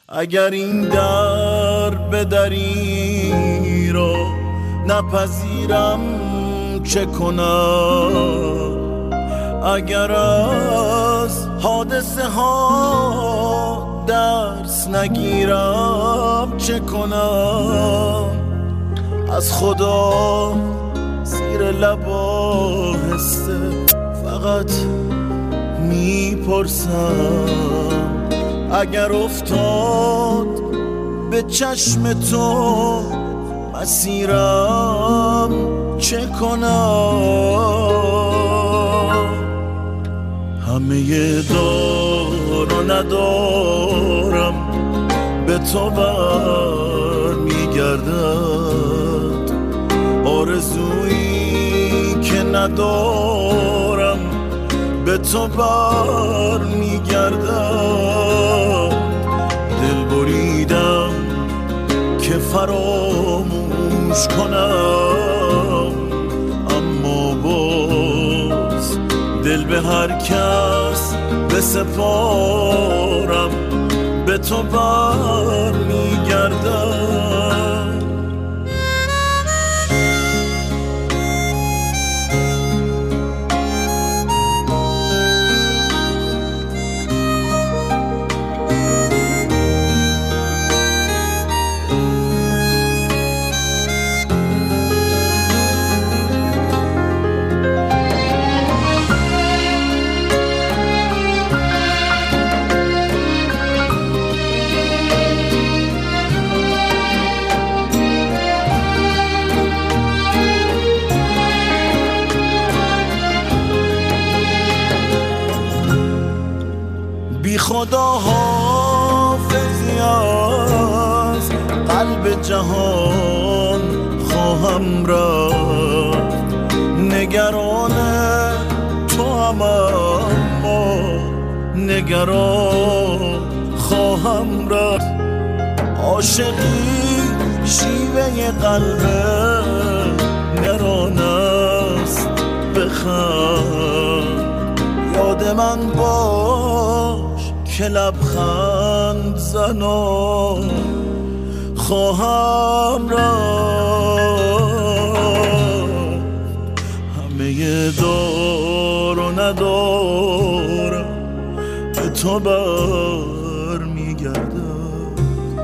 اگر این در به دری رو نپذیرم چه کنم؟ اگر از حادثه ها درس نگیرم چه کنم؟ از خدا زیر لب آهسته فقط میپرسم اگر افتاد به چشم تو مسیرم چه کنم؟ همه دار و ندارم به تو بر میگردد، آرزویی که ندارم به تو بر میگردد. دل بریدم که فراموش کنم، اما باز دل به هر کس بسپارم به تو بر میگردم. بی خدا حافظی از قلب جهان خواهم رفت، نگران تو هم اما نگران خواهم رفت. عاشقی شیوه قلب نگران است، بخند یاد من باش که لبخند زنان خواهم رفت. همه دار و ندارم به تو بر میگردد،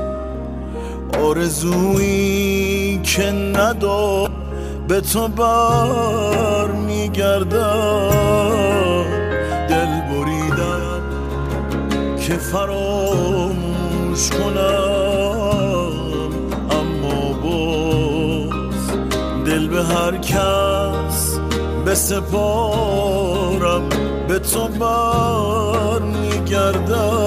آرزویی که ندارم به تو بر میگردد. دل بریدم که فراموش کنم، اما باز دل به هر کس بسپارم به تو بر میگردم.